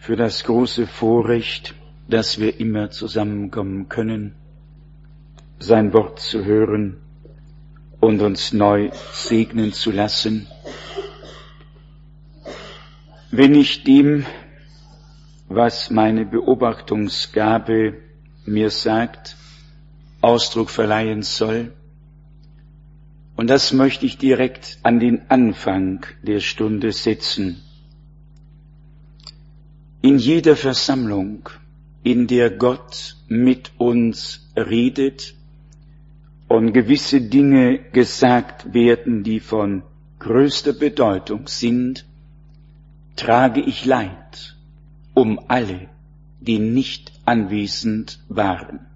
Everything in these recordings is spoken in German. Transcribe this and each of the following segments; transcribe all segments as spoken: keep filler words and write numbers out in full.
für das große Vorrecht, dass wir immer zusammenkommen können, sein Wort zu hören und uns neu segnen zu lassen. Wenn ich dem, was meine Beobachtungsgabe mir sagt, Ausdruck verleihen soll, und das möchte ich direkt an den Anfang der Stunde setzen. In jeder Versammlung, in der Gott mit uns redet und gewisse Dinge gesagt werden, die von größter Bedeutung sind, trage ich Leid um alle, die nicht anwesend waren.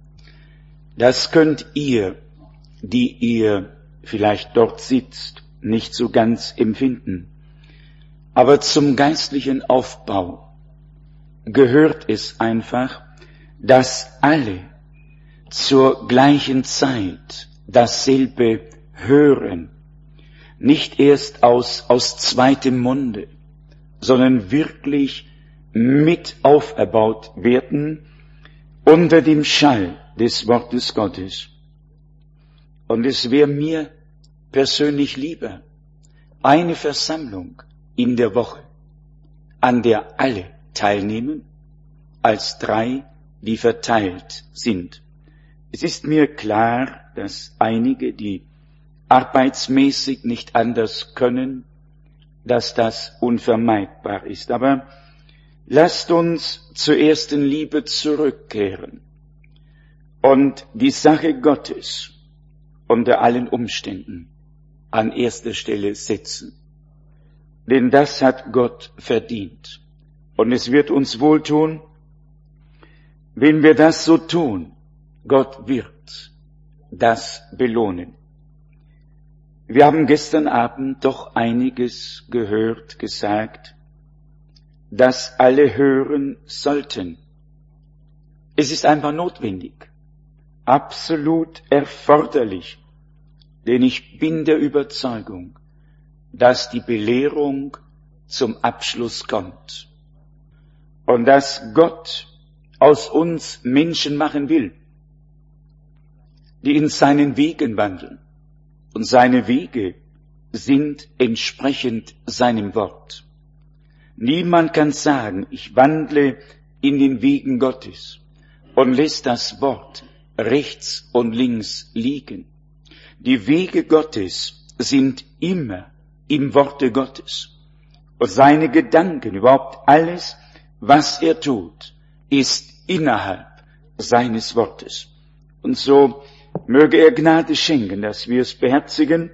Das könnt ihr, die ihr vielleicht dort sitzt, nicht so ganz empfinden. Aber zum geistlichen Aufbau gehört es einfach, dass alle zur gleichen Zeit dasselbe hören, nicht erst aus, aus zweitem Munde, sondern wirklich mit auferbaut werden unter dem Schall des Wortes Gottes. Und es wäre mir persönlich lieber, eine Versammlung in der Woche, an der alle teilnehmen, als drei, die verteilt sind. Es ist mir klar, dass einige, die arbeitsmäßig nicht anders können, dass das unvermeidbar ist. Aber lasst uns zur ersten Liebe zurückkehren und die Sache Gottes unter allen Umständen an erster Stelle setzen. Denn das hat Gott verdient. Und es wird uns wohltun, wenn wir das so tun. Gott wird das belohnen. Wir haben gestern Abend doch einiges gehört, gesagt, dass alle hören sollten. Es ist einfach notwendig, absolut erforderlich, denn ich bin der Überzeugung, dass die Belehrung zum Abschluss kommt und dass Gott aus uns Menschen machen will, die in seinen Wegen wandeln. Und seine Wege sind entsprechend seinem Wort. Niemand kann sagen, ich wandle in den Wegen Gottes und lässt das Wort rechts und links liegen. Die Wege Gottes sind immer im Worte Gottes. Und seine Gedanken, überhaupt alles, was er tut, ist innerhalb seines Wortes. Und so möge er Gnade schenken, dass wir es beherzigen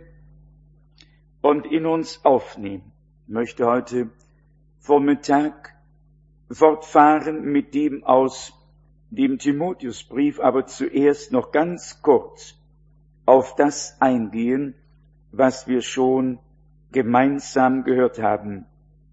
und in uns aufnehmen. Ich möchte heute Vormittag fortfahren mit dem aus dem Timotheusbrief, aber zuerst noch ganz kurz auf das eingehen, was wir schon gemeinsam gehört haben.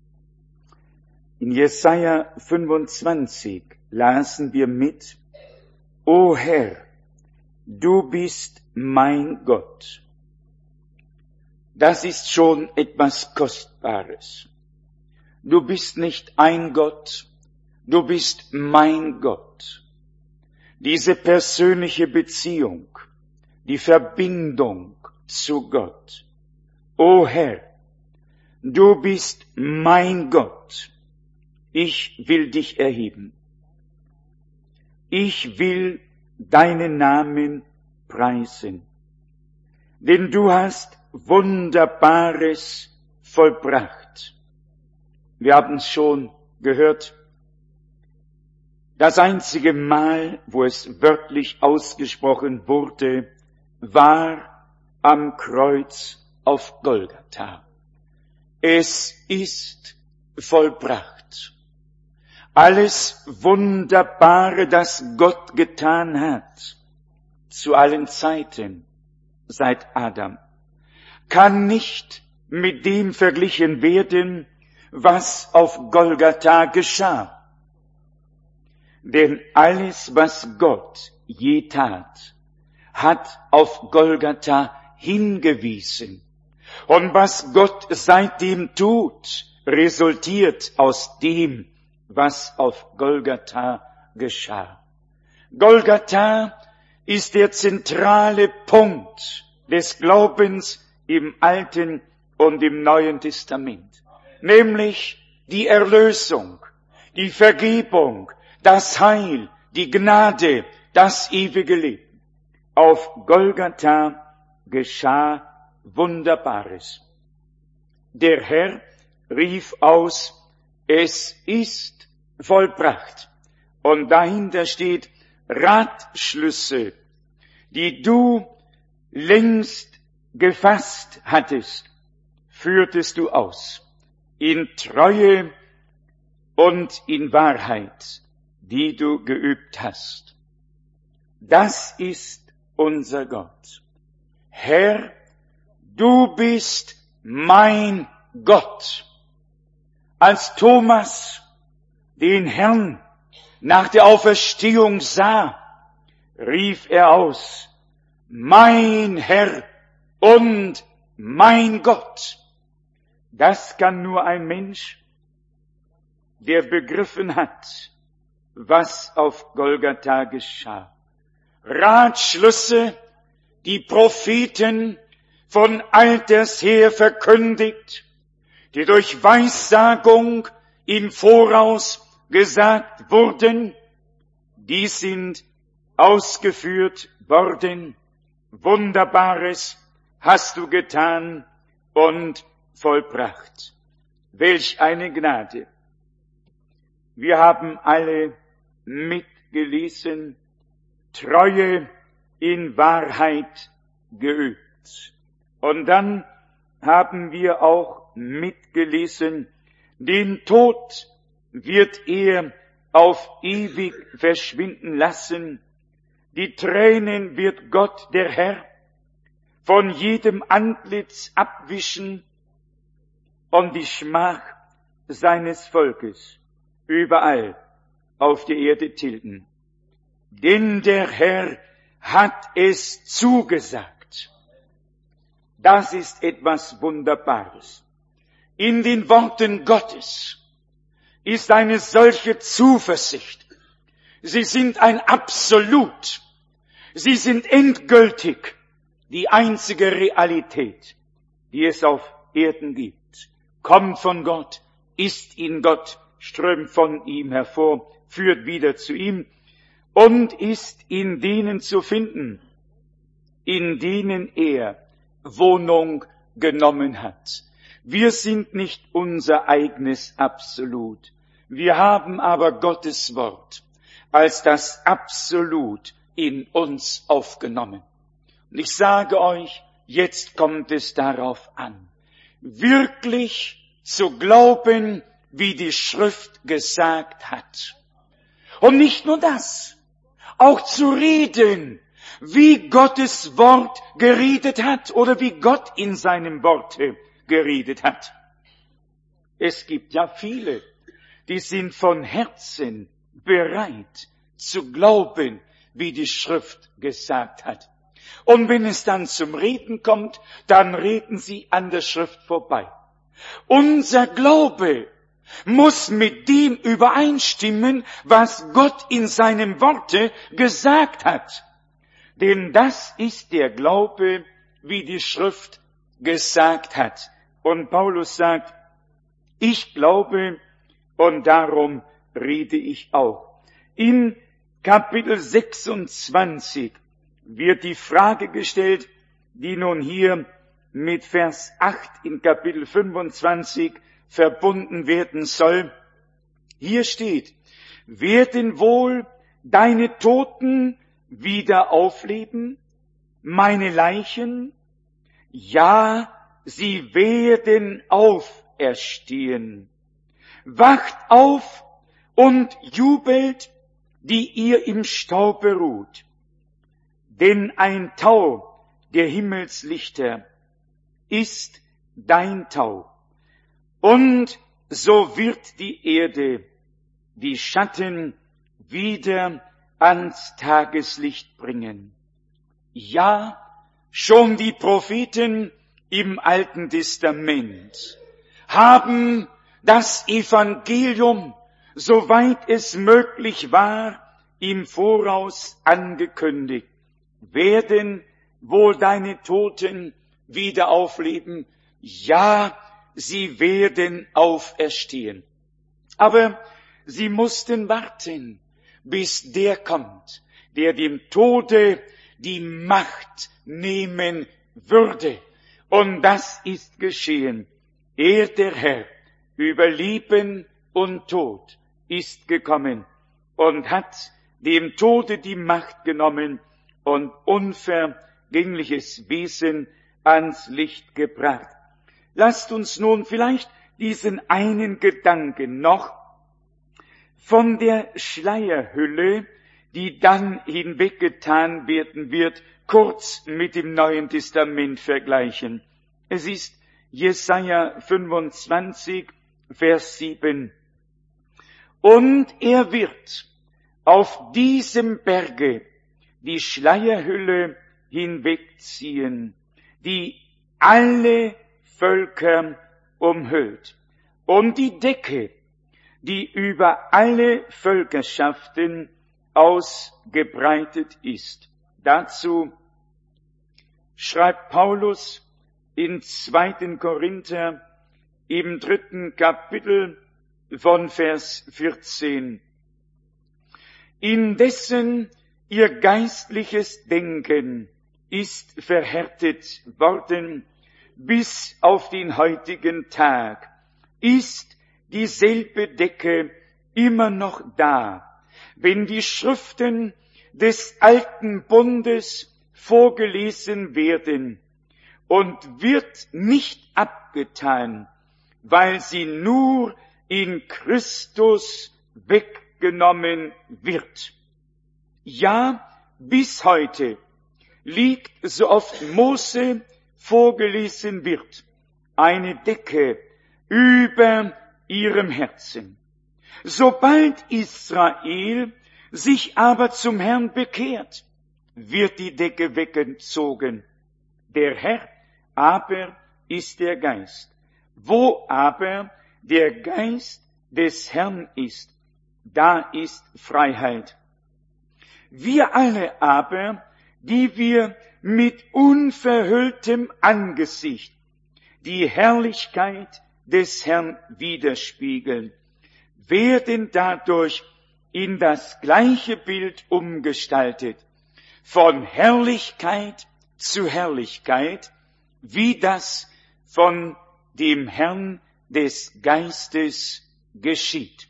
In Jesaja fünfundzwanzig lasen wir mit: O Herr, du bist mein Gott. Das ist schon etwas Kostbares. Du bist nicht ein Gott, du bist mein Gott. Diese persönliche Beziehung, die Verbindung zu Gott. O Herr, du bist mein Gott. Ich will dich erheben. Ich will deinen Namen preisen. Denn du hast Wunderbares vollbracht. Wir haben es schon gehört. Das einzige Mal, wo es wörtlich ausgesprochen wurde, war am Kreuz auf Golgatha. Es ist vollbracht. Alles Wunderbare, das Gott getan hat, zu allen Zeiten, seit Adam, kann nicht mit dem verglichen werden, was auf Golgatha geschah. Denn alles, was Gott je tat, hat auf Golgatha hingewiesen. Und was Gott seitdem tut, resultiert aus dem, was auf Golgatha geschah. Golgatha ist der zentrale Punkt des Glaubens im Alten und im Neuen Testament, nämlich die Erlösung, die Vergebung, das Heil, die Gnade, das ewige Leben. Auf Golgatha geschah Wunderbares. Der Herr rief aus, es ist vollbracht. Und dahinter steht Ratschlüsse, die du längst gefasst hattest, führtest du aus, in Treue und in Wahrheit, die du geübt hast. Das ist unser Gott. Herr, du bist mein Gott. Als Thomas den Herrn nach der Auferstehung sah, rief er aus, mein Herr und mein Gott. Das kann nur ein Mensch, der begriffen hat, was auf Golgatha geschah. Ratschlüsse, die Propheten von alters her verkündigt, die durch Weissagung im Voraus gesagt wurden, die sind ausgeführt worden. Wunderbares hast du getan und vollbracht. Welch eine Gnade! Wir haben alle mitgelesen, Treue in Wahrheit geübt. Und dann haben wir auch mitgelesen, den Tod wird er auf ewig verschwinden lassen. Die Tränen wird Gott, der Herr, von jedem Antlitz abwischen und die Schmach seines Volkes überall auf der Erde tilgen. Denn der Herr hat es zugesagt. Das ist etwas Wunderbares. In den Worten Gottes ist eine solche Zuversicht. Sie sind ein Absolut. Sie sind endgültig die einzige Realität, die es auf Erden gibt. Kommt von Gott, ist in Gott, strömt von ihm hervor, führt wieder zu ihm und ist in denen zu finden, in denen er Wohnung genommen hat. Wir sind nicht unser eigenes Absolut. Wir haben aber Gottes Wort als das Absolut in uns aufgenommen. Und ich sage euch, jetzt kommt es darauf an, wirklich zu glauben, wie die Schrift gesagt hat. Und nicht nur das, auch zu reden, wie Gottes Wort geredet hat oder wie Gott in seinem Worte geredet hat. Es gibt ja viele, die sind von Herzen bereit zu glauben, wie die Schrift gesagt hat. Und wenn es dann zum Reden kommt, dann reden sie an der Schrift vorbei. Unser Glaube muss mit dem übereinstimmen, was Gott in seinem Worte gesagt hat. Denn das ist der Glaube, wie die Schrift gesagt hat. Und Paulus sagt, ich glaube und darum rede ich auch. In Kapitel sechsundzwanzig wird die Frage gestellt, die nun hier mit Vers acht in Kapitel fünfundzwanzig verbunden werden soll. Hier steht, werden wohl deine Toten wieder aufleben, meine Leichen? Ja, sie werden auferstehen. Wacht auf und jubelt, die ihr im Staube ruht. Denn ein Tau der Himmelslichter ist dein Tau. Und so wird die Erde die Schatten wieder ans Tageslicht bringen. Ja, schon die Propheten im Alten Testament haben das Evangelium soweit es möglich war, im Voraus angekündigt. Werden wohl deine Toten wieder aufleben? Ja, sie werden auferstehen. Aber sie mussten warten, bis der kommt, der dem Tode die Macht nehmen würde. Und das ist geschehen. Er, der Herr, über Leben und Tod ist gekommen und hat dem Tode die Macht genommen und unvergängliches Wesen ans Licht gebracht. Lasst uns nun vielleicht diesen einen Gedanken noch von der Schleierhülle, die dann hinweggetan werden wird, kurz mit dem Neuen Testament vergleichen. Es ist Jesaja fünfundzwanzig, Vers sieben. Und er wird auf diesem Berge die Schleierhülle hinwegziehen, die alle Völker umhüllt, und die Decke, die über alle Völkerschaften ausgebreitet ist. Dazu schreibt Paulus in zweiten Korinther im dritten Kapitel von Vers vierzehn. Indessen ihr geistliches Denken ist verhärtet worden bis auf den heutigen Tag, ist dieselbe Decke immer noch da, wenn die Schriften des alten Bundes vorgelesen werden, und wird nicht abgetan, weil sie nur in Christus weggenommen wird. Ja, bis heute liegt, so oft Mose vorgelesen wird, eine Decke über ihrem Herzen. Sobald Israel sich aber zum Herrn bekehrt, wird die Decke weggezogen. Der Herr aber ist der Geist. Wo aber der Geist des Herrn ist, da ist Freiheit. Wir alle aber, die wir mit unverhülltem Angesicht die Herrlichkeit des Herrn widerspiegeln, werden dadurch in das gleiche Bild umgestaltet, von Herrlichkeit zu Herrlichkeit, wie das von dem Herrn des Geistes geschieht.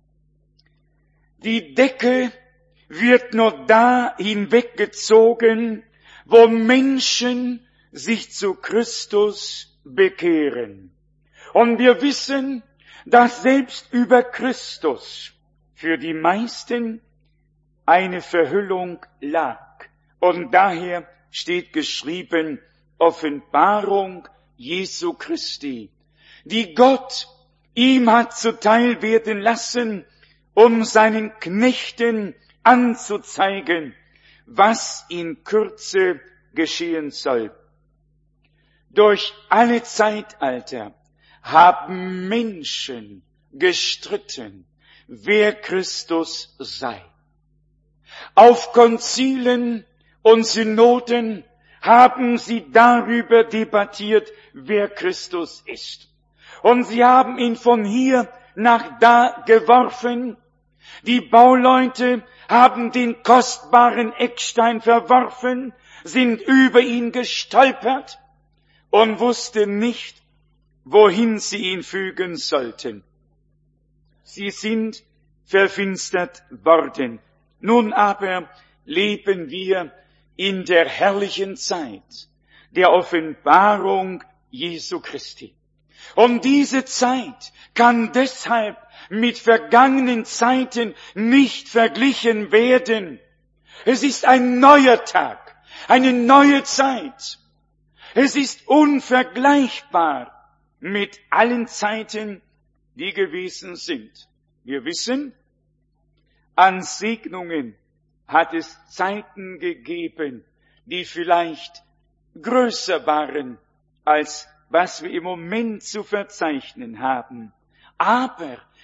Die Decke wird nur da hinweggezogen, wo Menschen sich zu Christus bekehren. Und wir wissen, dass selbst über Christus für die meisten eine Verhüllung lag. Und daher steht geschrieben, Offenbarung Jesu Christi, die Gott ihm hat zuteil werden lassen, um seinen Knechten anzuzeigen, was in Kürze geschehen soll. Durch alle Zeitalter haben Menschen gestritten, wer Christus sei. Auf Konzilen und Synoden haben sie darüber debattiert, wer Christus ist. Und sie haben ihn von hier nach da geworfen. Die Bauleute haben den kostbaren Eckstein verworfen, sind über ihn gestolpert und wussten nicht, wohin sie ihn fügen sollten. Sie sind verfinstert worden. Nun aber leben wir in der herrlichen Zeit der Offenbarung Jesu Christi. Und diese Zeit kann deshalb mit vergangenen Zeiten nicht verglichen werden. Es ist ein neuer Tag, eine neue Zeit. Es ist unvergleichbar mit allen Zeiten, die gewesen sind. Wir wissen, an Segnungen hat es Zeiten gegeben, die vielleicht größer waren, als was wir im Moment zu verzeichnen haben. Aber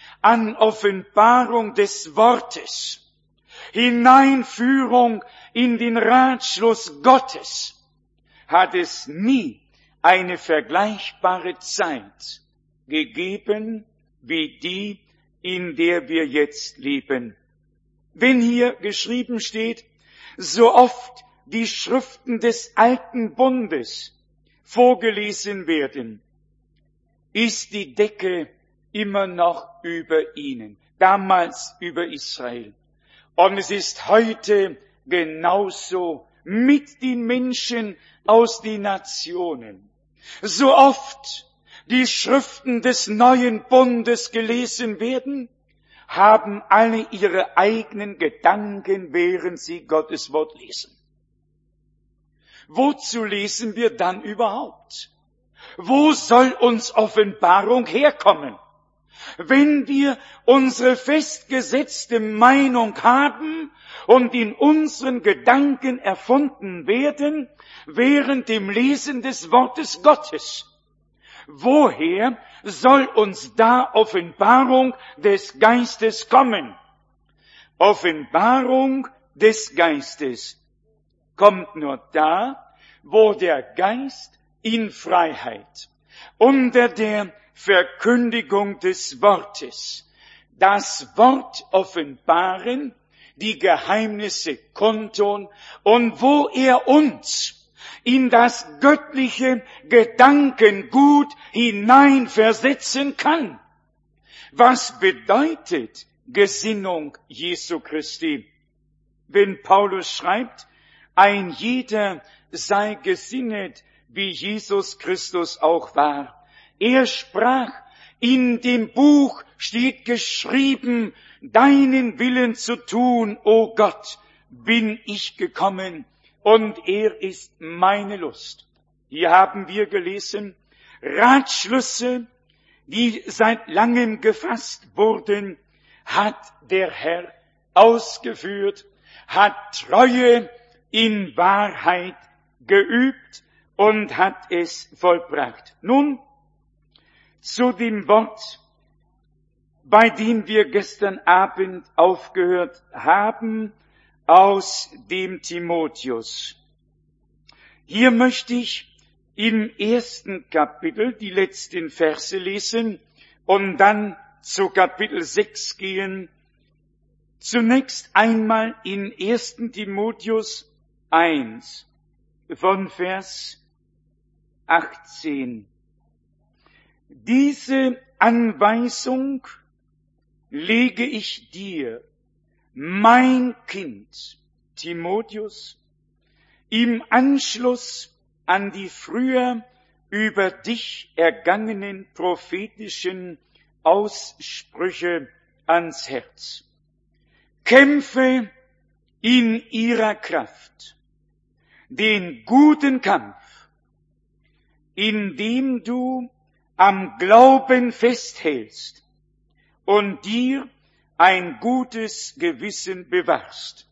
an Offenbarung des Wortes, Hineinführung in den Ratschluss Gottes, hat es nie eine vergleichbare Zeit gegeben wie die, in der wir jetzt leben. Wenn hier geschrieben steht, so oft die Schriften des alten Bundes vorgelesen werden, ist die Decke immer noch über ihnen, damals über Israel. Und es ist heute genauso mit den Menschen aus den Nationen. So oft die Schriften des neuen Bundes gelesen werden, haben alle ihre eigenen Gedanken, während sie Gottes Wort lesen. Wozu lesen wir dann überhaupt? Wo soll uns Offenbarung herkommen? Wenn wir unsere festgesetzte Meinung haben und in unseren Gedanken erfunden werden, während dem Lesen des Wortes Gottes, woher soll uns da Offenbarung des Geistes kommen? Offenbarung des Geistes kommt nur da, wo der Geist in Freiheit unter der Verkündigung des Wortes das Wort offenbaren, die Geheimnisse kundtun und wo er uns in das göttliche Gedankengut hineinversetzen kann. Was bedeutet Gesinnung Jesu Christi? Wenn Paulus schreibt, ein jeder sei gesinnet, wie Jesus Christus auch war. Er sprach, in dem Buch steht geschrieben, deinen Willen zu tun, o Gott, bin ich gekommen, und er ist meine Lust. Hier haben wir gelesen, Ratschlüsse, die seit langem gefasst wurden, hat der Herr ausgeführt, hat Treue in Wahrheit geübt und hat es vollbracht. Nun zu dem Wort, bei dem wir gestern Abend aufgehört haben, aus dem Timotheus. Hier möchte ich im ersten Kapitel die letzten Verse lesen und dann zu Kapitel sechs gehen. Zunächst einmal in ersten Timotheus eins von Vers achtzehn. Diese Anweisung lege ich dir, mein Kind, Timotheus, im Anschluss an die früher über dich ergangenen prophetischen Aussprüche ans Herz. Kämpfe in ihrer Kraft den guten Kampf, indem du am Glauben festhältst und dir ein gutes Gewissen bewahrst.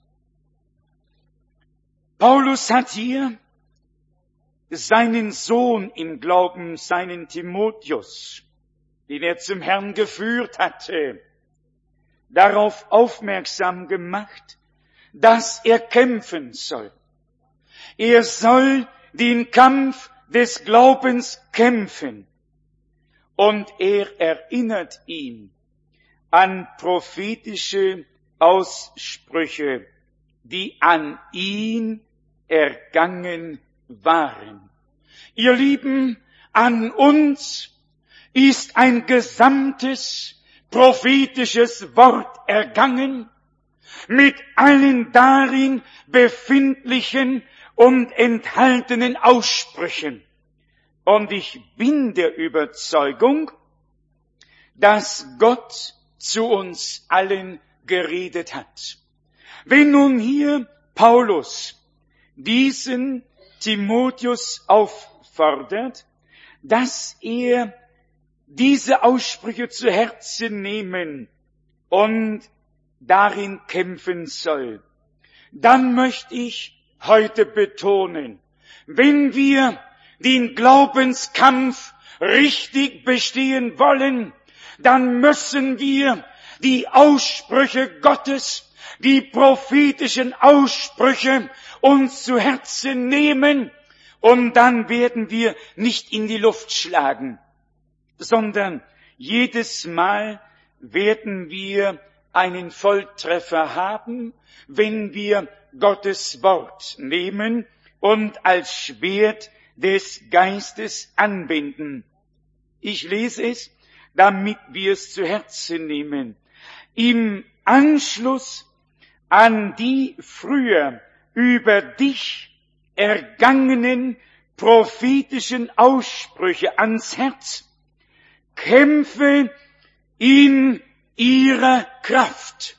Paulus hat hier seinen Sohn im Glauben, seinen Timotheus, den er zum Herrn geführt hatte, darauf aufmerksam gemacht, dass er kämpfen soll. Er soll den Kampf des Glaubens kämpfen. Und er erinnert ihn an prophetische Aussprüche, die an ihn ergangen waren. Ihr Lieben, an uns ist ein gesamtes prophetisches Wort ergangen, mit allen darin befindlichen und enthaltenen Aussprüchen. Und ich bin der Überzeugung, dass Gott zu uns allen geredet hat. Wenn nun hier Paulus diesen Timotheus auffordert, dass er diese Aussprüche zu Herzen nehmen und darin kämpfen soll, dann möchte ich heute betonen, wenn wir den Glaubenskampf richtig bestehen wollen, dann müssen wir die Aussprüche Gottes, die prophetischen Aussprüche uns zu Herzen nehmen, und dann werden wir nicht in die Luft schlagen, sondern jedes Mal werden wir einen Volltreffer haben, wenn wir Gottes Wort nehmen und als Schwert des Geistes anwenden. Ich lese es, damit wir es zu Herzen nehmen. Im Anschluss an die früher über dich ergangenen prophetischen Aussprüche ans Herz, kämpfe in ihrer Kraft.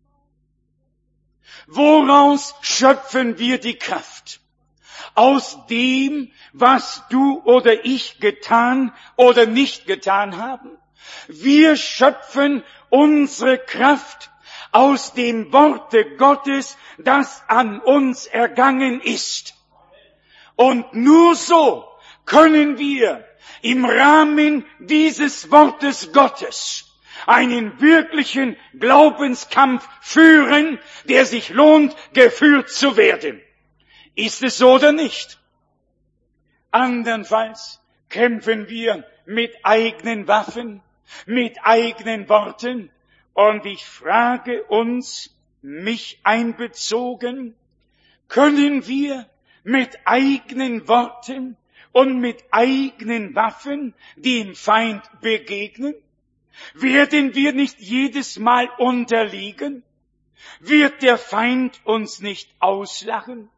Woraus schöpfen wir die Kraft? Aus dem, was du oder ich getan oder nicht getan haben. Wir schöpfen unsere Kraft aus dem Worte Gottes, das an uns ergangen ist. Und nur so können wir im Rahmen dieses Wortes Gottes einen wirklichen Glaubenskampf führen, der sich lohnt, geführt zu werden. Ist es so oder nicht? Andernfalls kämpfen wir mit eigenen Waffen, mit eigenen Worten. Und ich frage uns, mich einbezogen, können wir mit eigenen Worten und mit eigenen Waffen dem Feind begegnen? Werden wir nicht jedes Mal unterliegen? Wird der Feind uns nicht auslachen?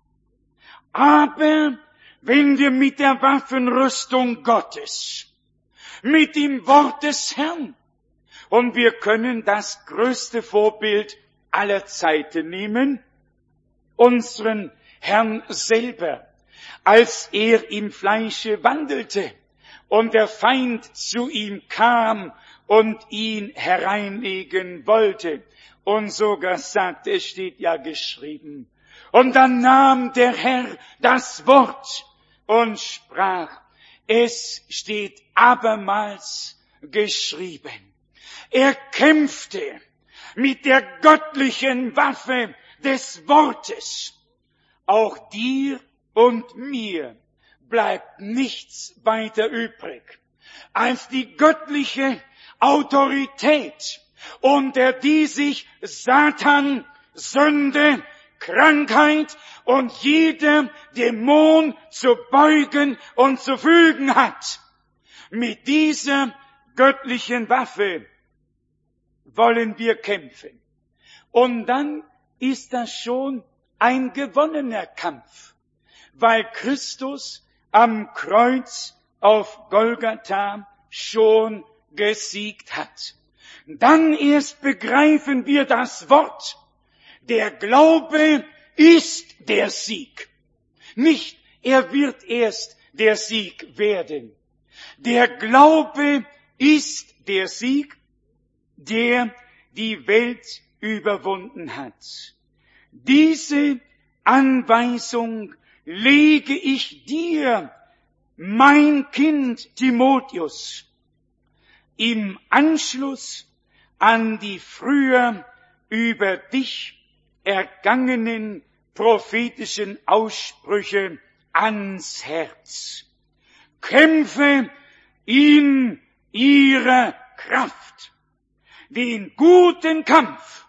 Aber wenn wir mit der Waffenrüstung Gottes, mit dem Wort des Herrn, und wir können das größte Vorbild aller Zeiten nehmen, unseren Herrn selber, als er im Fleische wandelte und der Feind zu ihm kam und ihn hereinlegen wollte. Und sogar sagte, es steht ja geschrieben, und dann nahm der Herr das Wort und sprach, es steht abermals geschrieben. Er kämpfte mit der göttlichen Waffe des Wortes. Auch dir und mir bleibt nichts weiter übrig, als die göttliche Autorität, unter die sich Satan, Sünde, Krankheit und jeder Dämon zu beugen und zu fügen hat. Mit dieser göttlichen Waffe wollen wir kämpfen. Und dann ist das schon ein gewonnener Kampf, weil Christus am Kreuz auf Golgatha schon gesiegt hat. Dann erst begreifen wir das Wort. Der Glaube ist der Sieg. Nicht, er wird erst der Sieg werden. Der Glaube ist der Sieg, der die Welt überwunden hat. Diese Anweisung lege ich dir, mein Kind Timotheus, im Anschluss an die früher über dich ergangenen prophetischen Aussprüche ans Herz. Kämpfe in ihrer Kraft den guten Kampf.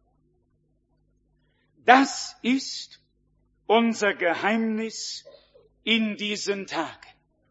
Das ist unser Geheimnis in diesen Tagen.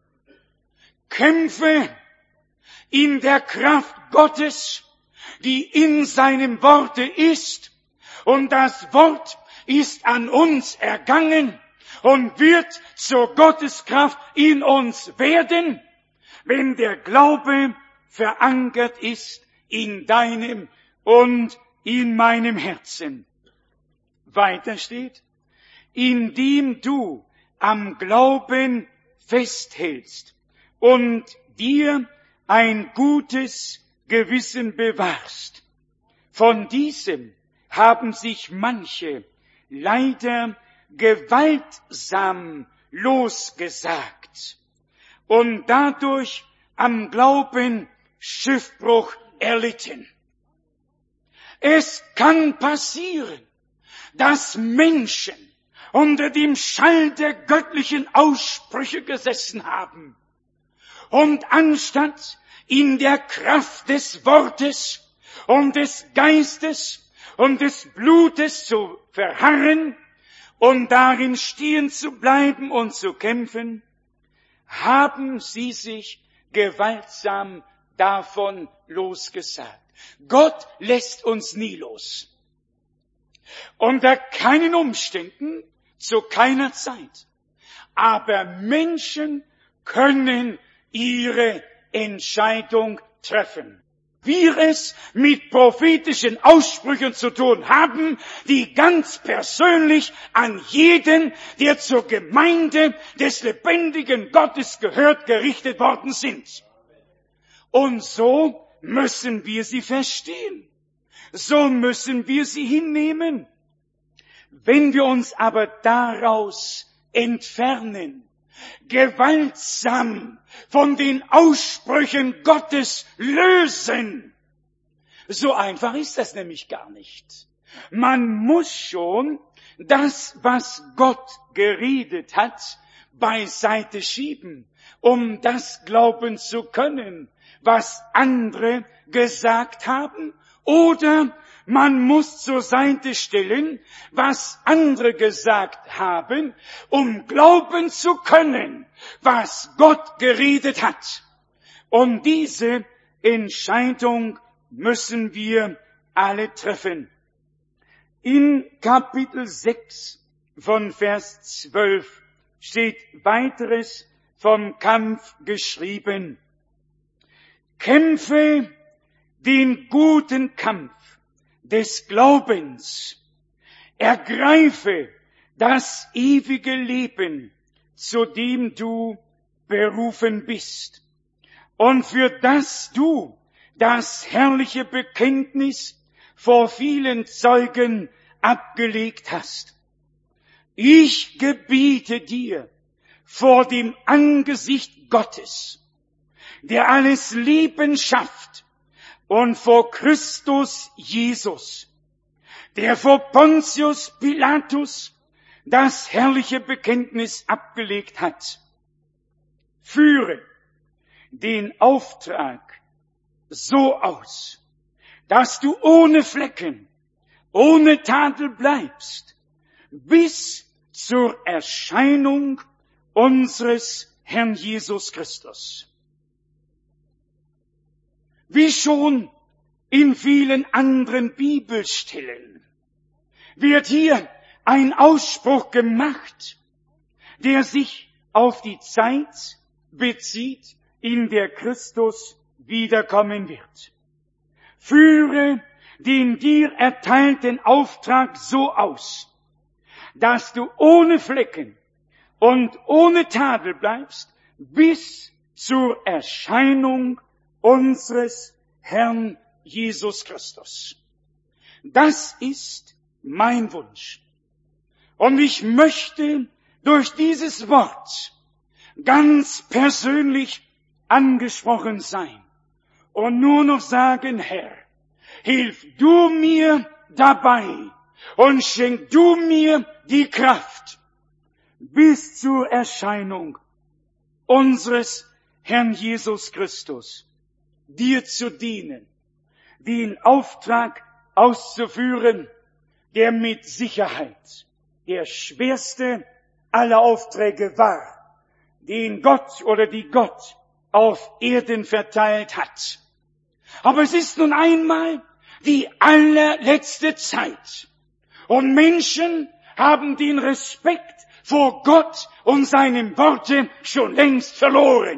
Kämpfe in der Kraft Gottes, die in seinem Worte ist, und das Wort ist an uns ergangen und wird zur Gotteskraft in uns werden, wenn der Glaube verankert ist in deinem und in meinem Herzen. Weiter steht, indem du am Glauben festhältst und dir ein gutes Gewissen bewahrst. Von diesem haben sich manche leider gewaltsam losgesagt und dadurch am Glauben Schiffbruch erlitten. Es kann passieren, dass Menschen unter dem Schall der göttlichen Aussprüche gesessen haben und anstatt in der Kraft des Wortes und des Geistes und des Blutes zu verharren und darin stehen zu bleiben und zu kämpfen, haben sie sich gewaltsam davon losgesagt. Gott lässt uns nie los. Unter keinen Umständen, zu keiner Zeit. Aber Menschen können ihre Entscheidung treffen. Wir es mit prophetischen Aussprüchen zu tun haben, die ganz persönlich an jeden, der zur Gemeinde des lebendigen Gottes gehört, gerichtet worden sind. Und so müssen wir sie verstehen. So müssen wir sie hinnehmen. Wenn wir uns aber daraus entfernen, gewaltsam von den Aussprüchen Gottes lösen, so einfach ist das nämlich gar nicht. Man muss schon das, was Gott geredet hat, beiseite schieben, um das glauben zu können, was andere gesagt haben, oder man muss zur Seite stellen, was andere gesagt haben, um glauben zu können, was Gott geredet hat. Und diese Entscheidung müssen wir alle treffen. In Kapitel sechs von Vers zwölf steht weiteres vom Kampf geschrieben. Kämpfe den guten Kampf des Glaubens, ergreife das ewige Leben, zu dem du berufen bist und für das du das herrliche Bekenntnis vor vielen Zeugen abgelegt hast. Ich gebiete dir vor dem Angesicht Gottes, der alles Leben schafft, und vor Christus Jesus, der vor Pontius Pilatus das herrliche Bekenntnis abgelegt hat. Führe den Auftrag so aus, dass du ohne Flecken, ohne Tadel bleibst, bis zur Erscheinung unseres Herrn Jesus Christus. Wie schon in vielen anderen Bibelstellen wird hier ein Ausspruch gemacht, der sich auf die Zeit bezieht, in der Christus wiederkommen wird. Führe den dir erteilten Auftrag so aus, dass du ohne Flecken und ohne Tadel bleibst, bis zur Erscheinung unseres Herrn Jesus Christus. Das ist mein Wunsch. Und ich möchte durch dieses Wort ganz persönlich angesprochen sein und nur noch sagen, Herr, hilf du mir dabei und schenk du mir die Kraft, bis zur Erscheinung unseres Herrn Jesus Christus, dir zu dienen, den Auftrag auszuführen, der mit Sicherheit der schwerste aller Aufträge war, den Gott oder die Gott auf Erden verteilt hat. Aber es ist nun einmal die allerletzte Zeit und Menschen haben den Respekt vor Gott und seinem Worte schon längst verloren.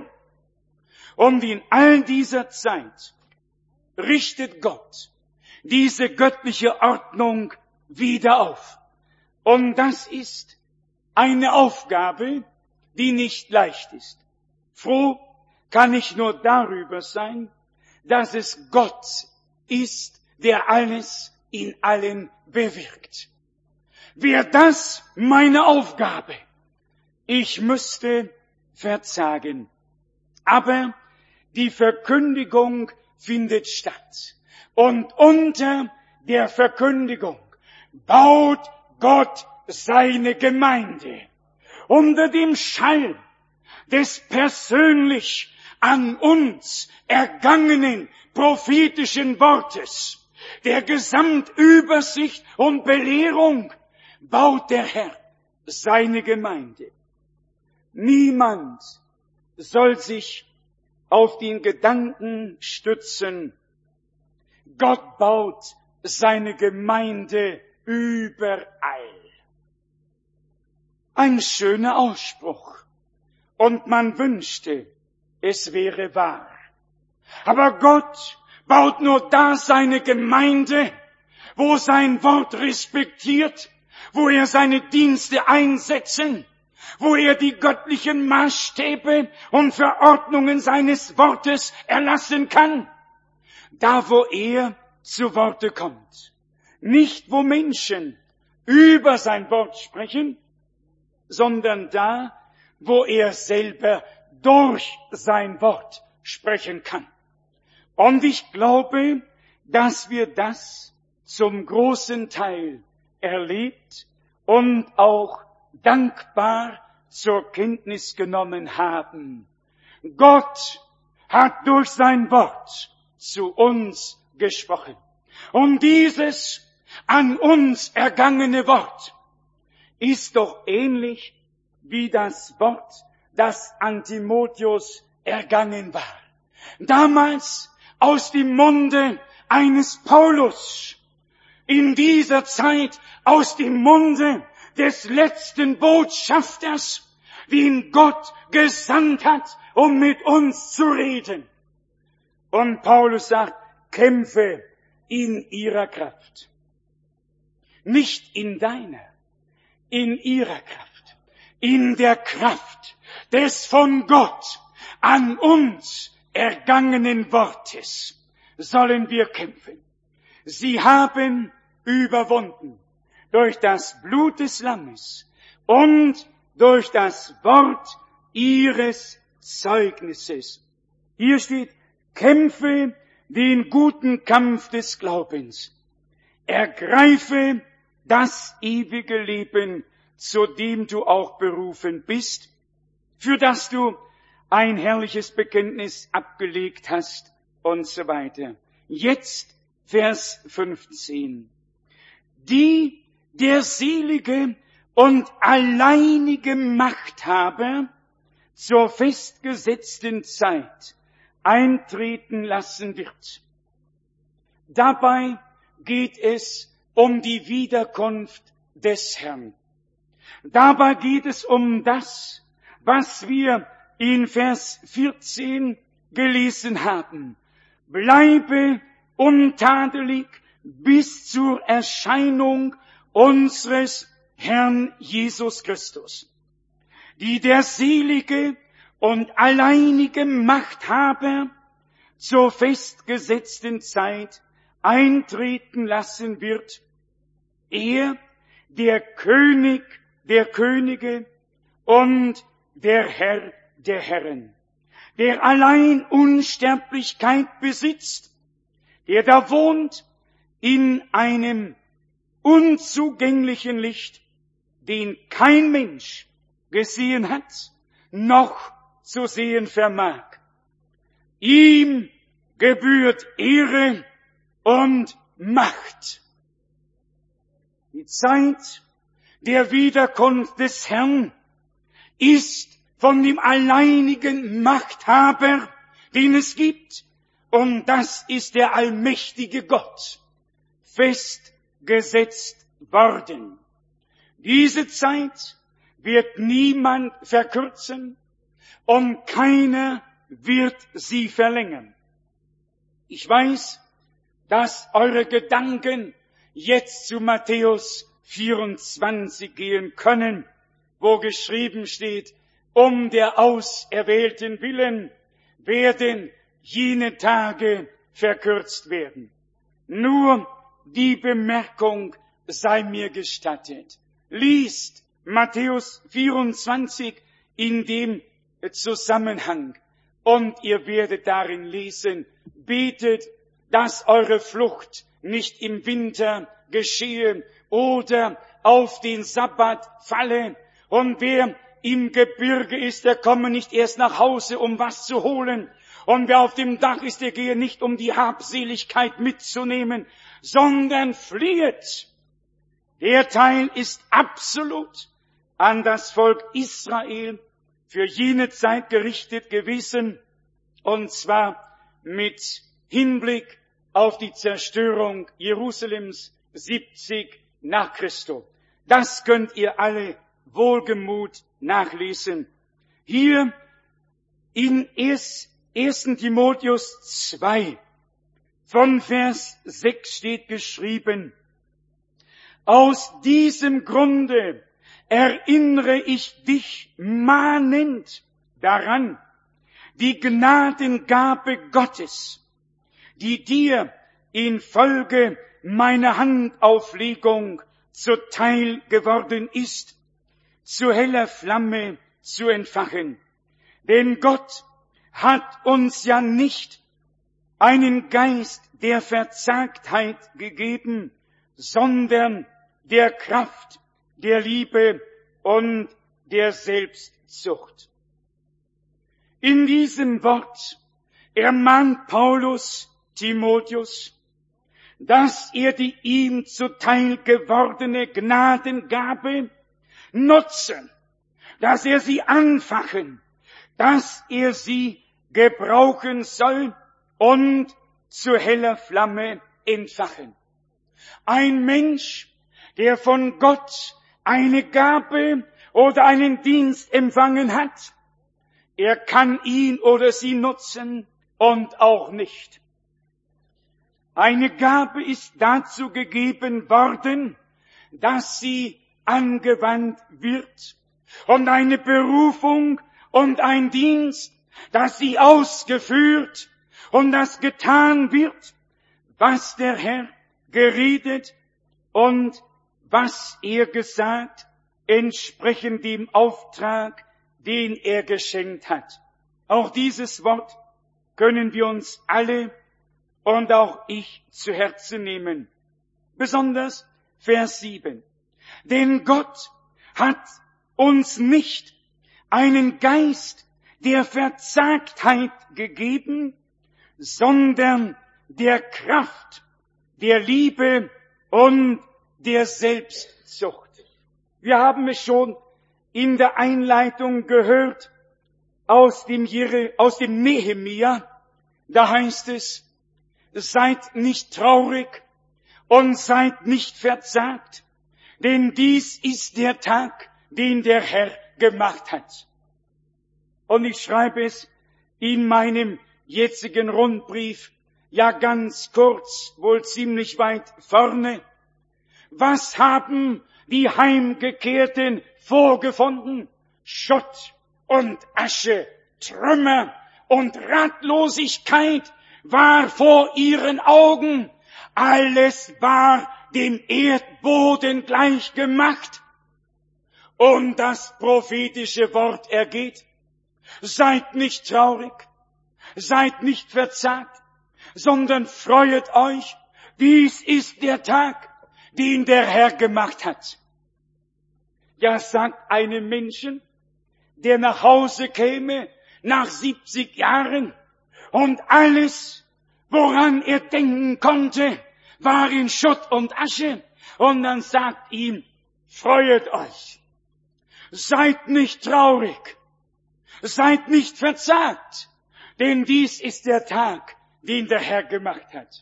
Und in all dieser Zeit richtet Gott diese göttliche Ordnung wieder auf. Und das ist eine Aufgabe, die nicht leicht ist. Froh kann ich nur darüber sein, dass es Gott ist, der alles in allen bewirkt. Wäre das meine Aufgabe, ich müsste verzagen. Aber die Verkündigung findet statt. Und unter der Verkündigung baut Gott seine Gemeinde. Unter dem Schall des persönlich an uns ergangenen prophetischen Wortes, der Gesamtübersicht und Belehrung, baut der Herr seine Gemeinde. Niemand soll sich auf den Gedanken stützen, Gott baut seine Gemeinde überall. Ein schöner Ausspruch. Und man wünschte, es wäre wahr. Aber Gott baut nur da seine Gemeinde, wo sein Wort respektiert, wo er seine Dienste einsetzen, wo er die göttlichen Maßstäbe und Verordnungen seines Wortes erlassen kann. Da, wo er zu Worte kommt. Nicht, wo Menschen über sein Wort sprechen, sondern da, wo er selber durch sein Wort sprechen kann. Und ich glaube, dass wir das zum großen Teil erlebt und auch dankbar zur Kenntnis genommen haben. Gott hat durch sein Wort zu uns gesprochen. Und dieses an uns ergangene Wort ist doch ähnlich wie das Wort, das an Timotheus ergangen war. Damals aus dem Munde eines Paulus, in dieser Zeit aus dem Munde des letzten Botschafters, den Gott gesandt hat, um mit uns zu reden. Und Paulus sagt, kämpfe in ihrer Kraft. Nicht in deiner, in ihrer Kraft. In der Kraft des von Gott an uns ergangenen Wortes sollen wir kämpfen. Sie haben überwunden durch das Blut des Lammes und durch das Wort ihres Zeugnisses. Hier steht, kämpfe den guten Kampf des Glaubens. Ergreife das ewige Leben, zu dem du auch berufen bist, für das du ein herrliches Bekenntnis abgelegt hast und so weiter. Jetzt Vers fünfzehn. Die der selige und alleinige Machthaber zur festgesetzten Zeit eintreten lassen wird. Dabei geht es um die Wiederkunft des Herrn. Dabei geht es um das, was wir in Vers vierzehn gelesen haben. Bleibe untadelig bis zur Erscheinung unseres Herrn Jesus Christus, die der selige und alleinige Machthaber zur festgesetzten Zeit eintreten lassen wird. Er, der König der Könige und der Herr der Herren, der allein Unsterblichkeit besitzt, der da wohnt in einem unzugänglichen Licht, den kein Mensch gesehen hat, noch zu sehen vermag. Ihm gebührt Ehre und Macht. Die Zeit der Wiederkunft des Herrn ist von dem alleinigen Machthaber, den es gibt, und das ist der allmächtige Gott, festgesetzt worden. Diese Zeit wird niemand verkürzen und keiner wird sie verlängern. Ich weiß, dass eure Gedanken jetzt zu Matthäus vierundzwanzig gehen können, wo geschrieben steht, um der Auserwählten willen werden jene Tage verkürzt werden. Nur die Bemerkung sei mir gestattet. Liest Matthäus vierundzwanzig in dem Zusammenhang Und ihr werdet darin lesen, betet, dass eure Flucht nicht im Winter geschehe oder auf den Sabbat falle. Und wer im Gebirge ist, der komme nicht erst nach Hause, um was zu holen. Und wer auf dem Dach ist, der gehe nicht, um die Habseligkeit mitzunehmen, sondern fliehet. Der Teil ist absolut an das Volk Israel für jene Zeit gerichtet gewesen, und zwar mit Hinblick auf die Zerstörung Jerusalems siebzig nach Christus. Das könnt ihr alle wohlgemut nachlesen. Hier in ersten Timotheus zwei, von Vers sechs steht geschrieben: Aus diesem Grunde erinnere ich dich mahnend daran, die Gnadengabe Gottes, die dir infolge meiner Handauflegung zuteil geworden ist, zu heller Flamme zu entfachen. Denn Gott hat uns ja nicht einen Geist der Verzagtheit gegeben, sondern der Kraft, der Liebe und der Selbstzucht. In diesem Wort ermahnt Paulus Timotheus, dass er die ihm zuteil gewordene Gnadengabe nutze, dass er sie anfachen, dass er sie gebrauchen soll und zu heller Flamme entfachen. Ein Mensch, der von Gott eine Gabe oder einen Dienst empfangen hat, er kann ihn oder sie nutzen und auch nicht. Eine Gabe ist dazu gegeben worden, dass sie angewandt wird, und eine Berufung und ein Dienst, dass sie ausgeführt und das getan wird, was der Herr geredet und was er gesagt, entsprechend dem Auftrag, den er geschenkt hat. Auch dieses Wort können wir uns alle und auch ich zu Herzen nehmen. Besonders Vers sieben. Denn Gott hat uns nicht einen Geist der Verzagtheit gegeben, sondern der Kraft, der Liebe und der Selbstzucht. Wir haben es schon in der Einleitung gehört aus dem, Jere, aus dem Nehemia. Da heißt es: Seid nicht traurig und seid nicht verzagt, denn dies ist der Tag, den der Herr gemacht hat. Und ich schreibe es in meinem jetzigen Rundbrief, ja ganz kurz, wohl ziemlich weit vorne. Was haben die Heimgekehrten vorgefunden? Schutt und Asche, Trümmer und Ratlosigkeit war vor ihren Augen. Alles war dem Erdboden gleich gemacht. Und das prophetische Wort ergeht: Seid nicht traurig, seid nicht verzagt, sondern freuet euch. Dies ist der Tag, den der Herr gemacht hat. Ja, sagt einem Menschen, der nach Hause käme nach siebzig Jahren und alles, woran er denken konnte, war in Schutt und Asche, und dann sagt ihm: Freuet euch, seid nicht traurig, seid nicht verzagt, denn dies ist der Tag, den der Herr gemacht hat.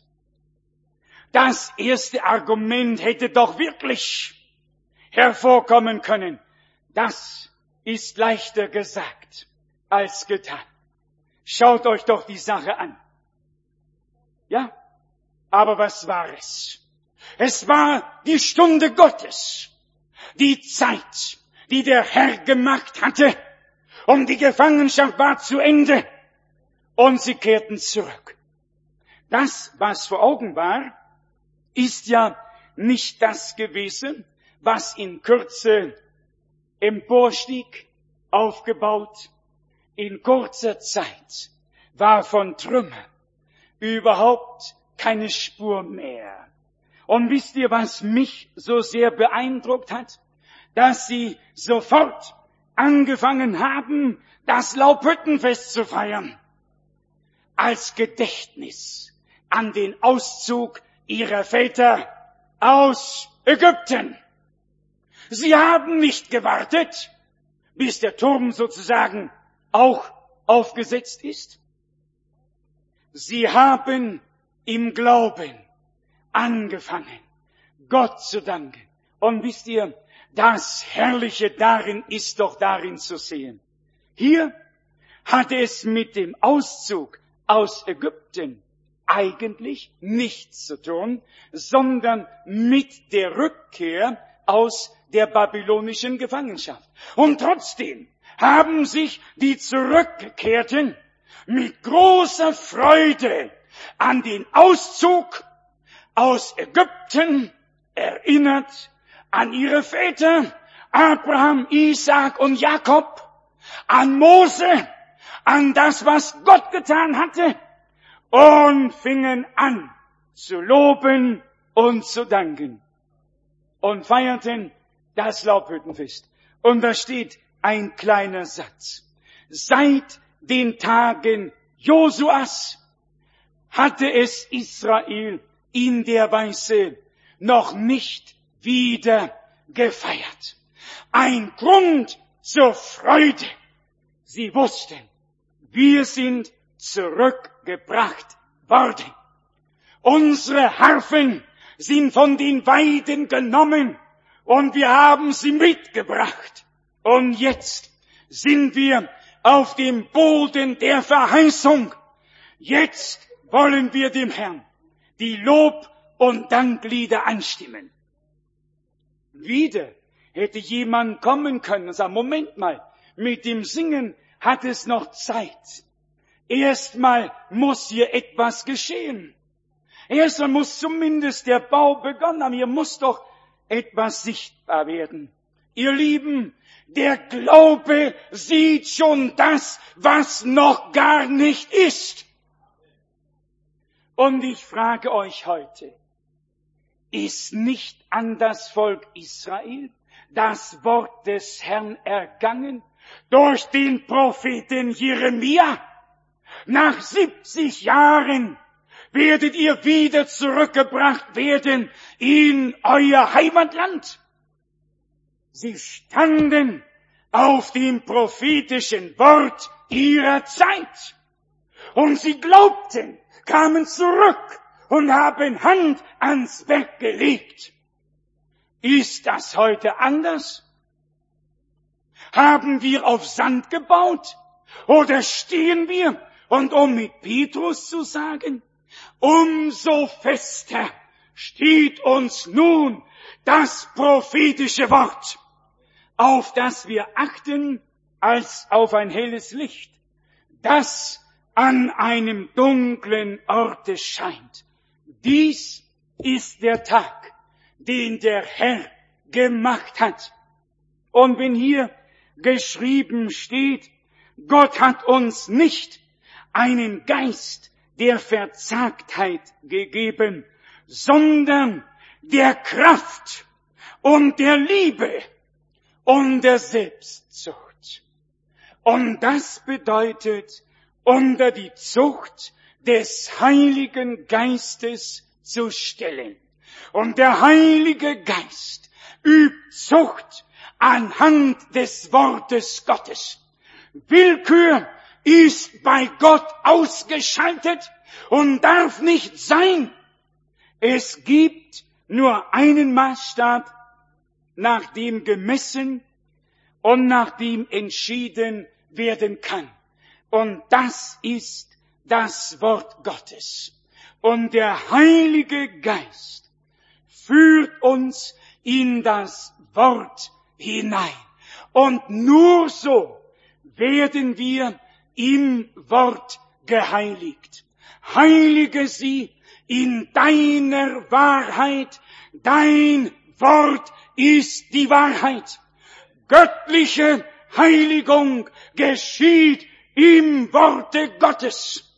Das erste Argument hätte doch wirklich hervorkommen können. Das ist leichter gesagt als getan. Schaut euch doch die Sache an. Ja, aber was war es? Es war die Stunde Gottes, die Zeit, die der Herr gemacht hatte, und die Gefangenschaft war zu Ende, und sie kehrten zurück. Das, was vor Augen war, ist ja nicht das gewesen, was in Kürze emporstieg, aufgebaut, in kurzer Zeit war von Trümmer überhaupt keine Spur mehr. Und wisst ihr, was mich so sehr beeindruckt hat? Dass sie sofort angefangen haben, das Laubhüttenfest zu feiern. Als Gedächtnis an den Auszug ihrer Väter aus Ägypten. Sie haben nicht gewartet, bis der Turm sozusagen auch aufgesetzt ist. Sie haben im Glauben angefangen, Gott zu danken. Und wisst ihr, das Herrliche darin ist doch darin zu sehen. Hier hat es mit dem Auszug aus Ägypten eigentlich nichts zu tun, sondern mit der Rückkehr aus der babylonischen Gefangenschaft. Und trotzdem haben sich die Zurückgekehrten mit großer Freude an den Auszug aus Ägypten erinnert, an ihre Väter, Abraham, Isaak und Jakob, an Mose, an das, was Gott getan hatte, und fingen an zu loben und zu danken und feierten das Laubhüttenfest. Und da steht ein kleiner Satz. Seit den Tagen Josuas hatte es Israel in der Weise noch nicht wieder gefeiert. Ein Grund zur Freude. Sie wussten, wir sind zurückgebracht worden. Unsere Harfen sind von den Weiden genommen und wir haben sie mitgebracht. Und jetzt sind wir auf dem Boden der Verheißung. Jetzt wollen wir dem Herrn die Lob- und Danklieder anstimmen. Wieder hätte jemand kommen können und sagen, Moment mal, mit dem Singen hat es noch Zeit. Erstmal muss hier etwas geschehen. Erstmal muss zumindest der Bau begonnen haben. Hier muss doch etwas sichtbar werden. Ihr Lieben, der Glaube sieht schon das, was noch gar nicht ist. Und ich frage euch heute, ist nicht an das Volk Israel das Wort des Herrn ergangen durch den Propheten Jeremia? Nach siebzig Jahren werdet ihr wieder zurückgebracht werden in euer Heimatland. Sie standen auf dem prophetischen Wort ihrer Zeit. Und sie glaubten, kamen zurück und haben Hand ans Werk gelegt. Ist das heute anders? Haben wir auf Sand gebaut? Oder stehen wir? Und um mit Petrus zu sagen, umso fester steht uns nun das prophetische Wort, auf das wir achten als auf ein helles Licht, das an einem dunklen Orte scheint. Dies ist der Tag, den der Herr gemacht hat. Und wenn hier geschrieben steht, Gott hat uns nicht einen Geist der Verzagtheit gegeben, sondern der Kraft und der Liebe und der Selbstzucht. Und das bedeutet, unter die Zucht des Heiligen Geistes zu stellen. Und der Heilige Geist übt Zucht anhand des Wortes Gottes. Willkür ist bei Gott ausgeschaltet und darf nicht sein. Es gibt nur einen Maßstab, nach dem gemessen und nach dem entschieden werden kann. Und das ist das Wort Gottes. Und der Heilige Geist führt uns in das Wort hinein. Und nur so werden wir im Wort geheiligt. Heilige sie in deiner Wahrheit. Dein Wort ist die Wahrheit. Göttliche Heiligung geschieht im Worte Gottes.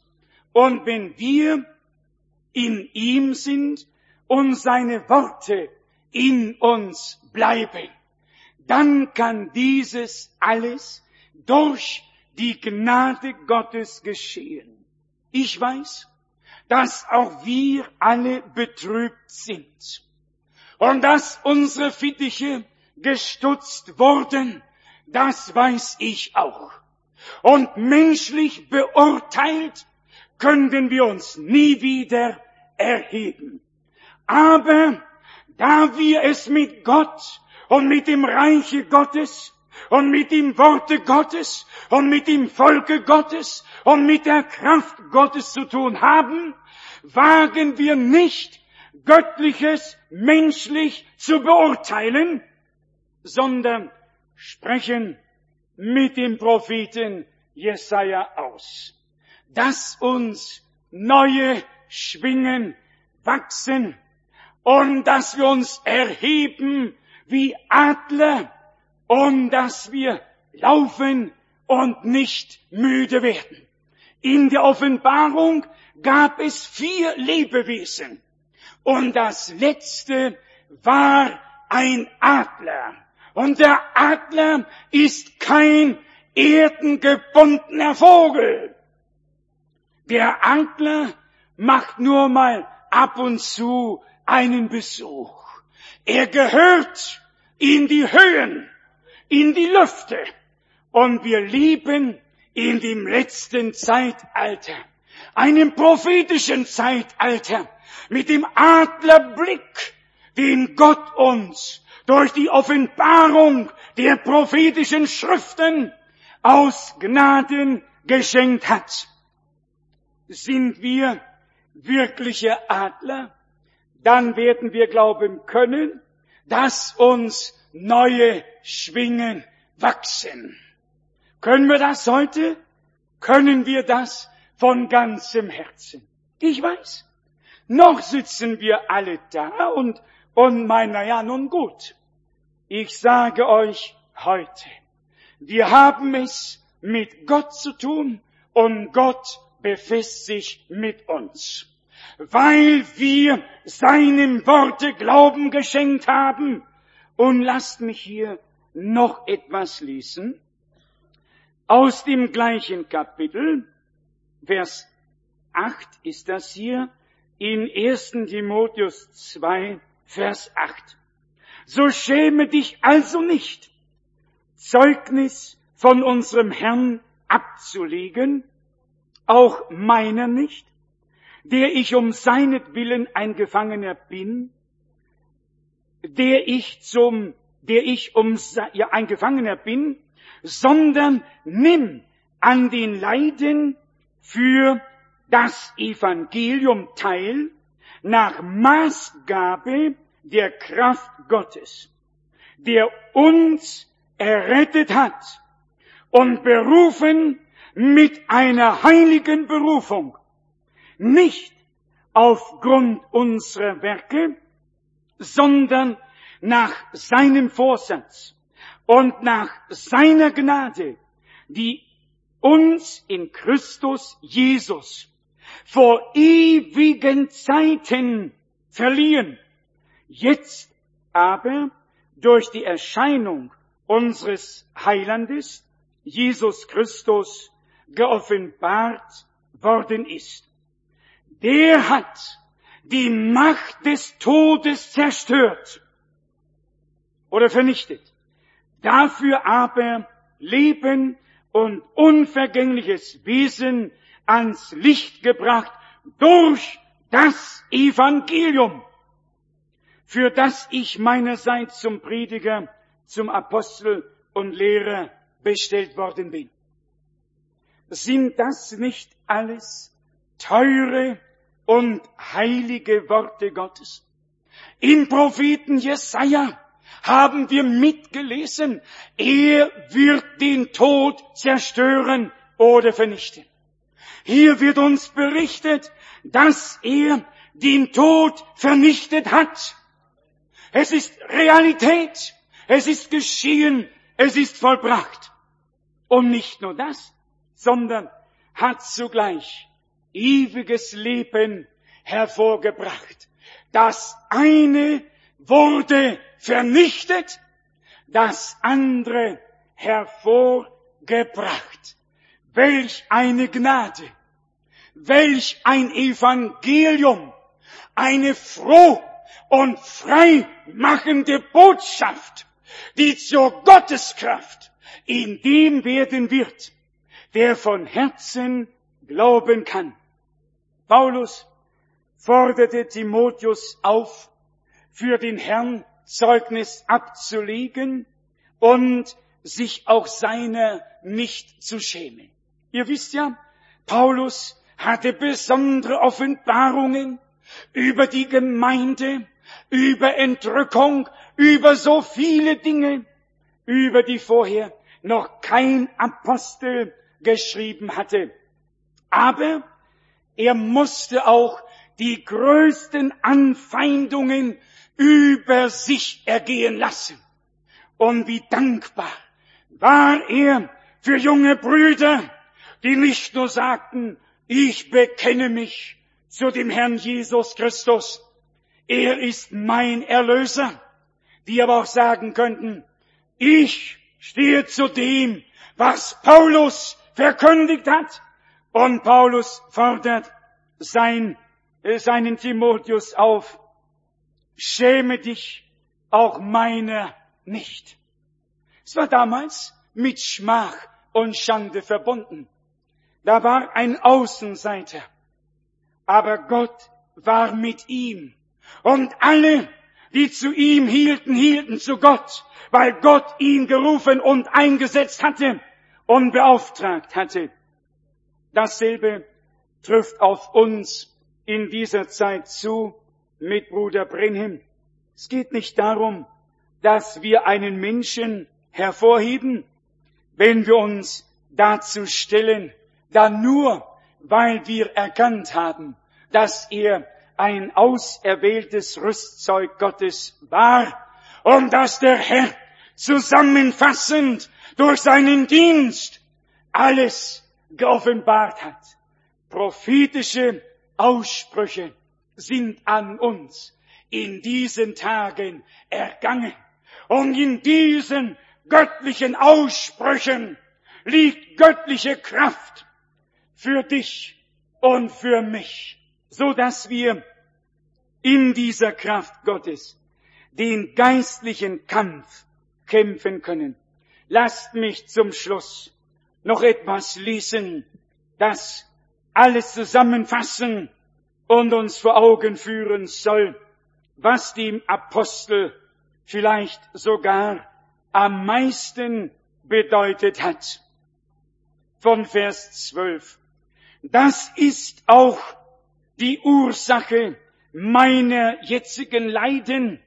Und wenn wir in ihm sind und seine Worte in uns bleiben, dann kann dieses alles durch die Gnade Gottes geschehen. Ich weiß, dass auch wir alle betrübt sind und dass unsere Fittiche gestutzt wurden, das weiß ich auch. Und menschlich beurteilt könnten wir uns nie wieder erheben. Aber da wir es mit Gott und mit dem Reiche Gottes und mit dem Worte Gottes und mit dem Volke Gottes und mit der Kraft Gottes zu tun haben, wagen wir nicht, Göttliches menschlich zu beurteilen, sondern sprechen mit dem Propheten Jesaja aus, dass uns neue Schwingen wachsen und dass wir uns erheben wie Adler und dass wir laufen und nicht müde werden. In der Offenbarung gab es vier Lebewesen und das letzte war ein Adler. Und der Adler ist kein erdengebundener Vogel. Der Adler macht nur mal ab und zu einen Besuch. Er gehört in die Höhen, in die Lüfte. Und wir leben in dem letzten Zeitalter, einem prophetischen Zeitalter, mit dem Adlerblick, den Gott uns durch die Offenbarung der prophetischen Schriften aus Gnaden geschenkt hat. Sind wir wirkliche Adler? Dann werden wir glauben können, dass uns neue Schwingen wachsen. Können wir das heute? Können wir das von ganzem Herzen? Ich weiß, noch sitzen wir alle da und, und meinen, na ja, nun gut. Ich sage euch heute, wir haben es mit Gott zu tun und Gott befasst sich mit uns. Weil wir seinem Worte Glauben geschenkt haben. Und lasst mich hier noch etwas lesen. Aus dem gleichen Kapitel, Vers acht ist das hier, in ersten Timotheus zwei, Vers acht. So schäme dich also nicht, Zeugnis von unserem Herrn abzulegen, auch meiner nicht, der ich um seinetwillen ein Gefangener bin, der ich zum, der ich um, ja, ein Gefangener bin, sondern nimm an den Leiden für das Evangelium teil, nach Maßgabe der Kraft Gottes, der uns errettet hat und berufen mit einer heiligen Berufung, nicht aufgrund unserer Werke, sondern nach seinem Vorsatz und nach seiner Gnade, die uns in Christus Jesus vor ewigen Zeiten verliehen, jetzt aber durch die Erscheinung unseres Heilandes, Jesus Christus, geoffenbart worden ist. Der hat die Macht des Todes zerstört oder vernichtet. Dafür aber Leben und unvergängliches Wesen ans Licht gebracht durch das Evangelium, für das ich meinerseits zum Prediger, zum Apostel und Lehrer bestellt worden bin. Sind das nicht alles teure und heilige Worte Gottes? Im Propheten Jesaja haben wir mitgelesen, er wird den Tod zerstören oder vernichten. Hier wird uns berichtet, dass er den Tod vernichtet hat. Es ist Realität, es ist geschehen, es ist vollbracht. Und nicht nur das, sondern hat zugleich ewiges Leben hervorgebracht. Das eine wurde vernichtet, das andere hervorgebracht. Welch eine Gnade, welch ein Evangelium, eine froh und freimachende Botschaft, die zur Gotteskraft in dem werden wird, der von Herzen glauben kann. Paulus forderte Timotheus auf, für den Herrn Zeugnis abzulegen und sich auch seiner nicht zu schämen. Ihr wisst ja, Paulus hatte besondere Offenbarungen über die Gemeinde, über Entrückung, über so viele Dinge, über die vorher noch kein Apostel geschrieben hatte. Aber er musste auch die größten Anfeindungen über sich ergehen lassen. Und wie dankbar war er für junge Brüder, die nicht nur sagten, ich bekenne mich zu dem Herrn Jesus Christus, er ist mein Erlöser, die aber auch sagen könnten, ich stehe zu dem, was Paulus verkündigt hat. Und Paulus fordert sein, äh, seinen Timotheus auf, schäme dich auch meiner nicht. Es war damals mit Schmach und Schande verbunden. Da war ein Außenseiter, aber Gott war mit ihm. Und alle, die zu ihm hielten, hielten zu Gott, weil Gott ihn gerufen und eingesetzt hatte und beauftragt hatte. Dasselbe trifft auf uns in dieser Zeit zu mit Bruder Brenhem. Es geht nicht darum, dass wir einen Menschen hervorheben, wenn wir uns dazu stellen, dann nur, weil wir erkannt haben, dass er ein auserwähltes Rüstzeug Gottes war und dass der Herr zusammenfassend durch seinen Dienst alles geoffenbart hat. Prophetische Aussprüche sind an uns in diesen Tagen ergangen. Und in diesen göttlichen Aussprüchen liegt göttliche Kraft für dich und für mich, so dass wir in dieser Kraft Gottes den geistlichen Kampf kämpfen können. Lasst mich zum Schluss noch etwas lesen, das alles zusammenfassen und uns vor Augen führen soll, was dem Apostel vielleicht sogar am meisten bedeutet hat. Von Vers zwölf. Das ist auch die Ursache meiner jetzigen Leiden,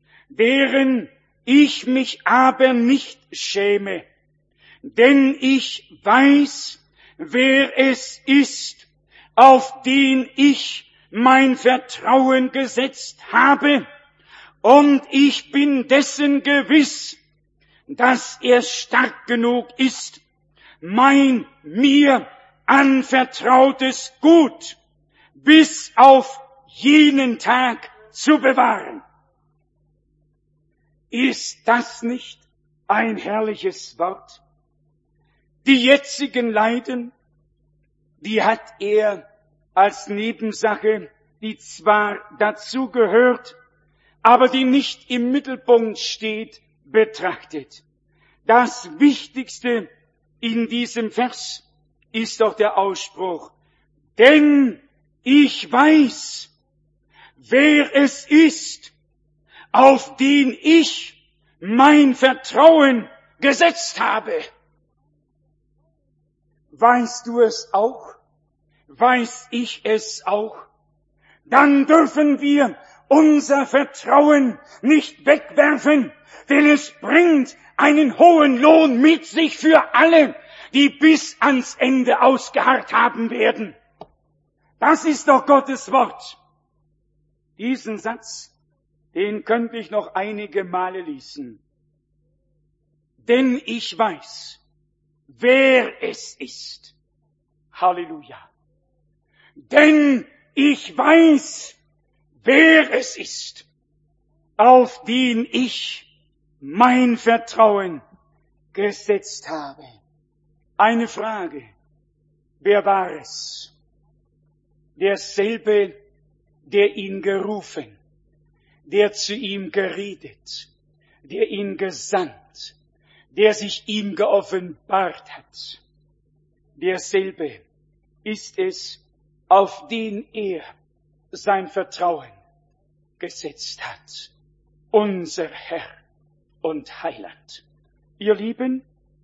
deren ich mich aber nicht schäme, denn ich weiß, wer es ist, auf den ich mein Vertrauen gesetzt habe, und ich bin dessen gewiss, dass er stark genug ist, mein mir anvertrautes Gut bis auf jenen Tag zu bewahren. Ist das nicht ein herrliches Wort? Die jetzigen Leiden, die hat er als Nebensache, die zwar dazu gehört, aber die nicht im Mittelpunkt steht, betrachtet. Das Wichtigste in diesem Vers ist doch der Ausspruch, denn ich weiß, wer es ist, auf den ich mein Vertrauen gesetzt habe. Weißt du es auch? Weiß ich es auch? Dann dürfen wir unser Vertrauen nicht wegwerfen, denn es bringt einen hohen Lohn mit sich für alle, die bis ans Ende ausgeharrt haben werden. Das ist doch Gottes Wort. Diesen Satz, den könnte ich noch einige Male lesen. Denn ich weiß, wer es ist. Halleluja. Denn ich weiß, wer es ist, auf den ich mein Vertrauen gesetzt habe. Eine Frage. Wer war es? Derselbe, der ihn gerufen, der zu ihm geredet, der ihn gesandt, der sich ihm geoffenbart hat. Derselbe ist es, auf den er sein Vertrauen gesetzt hat. Unser Herr und Heiland. Ihr Lieben,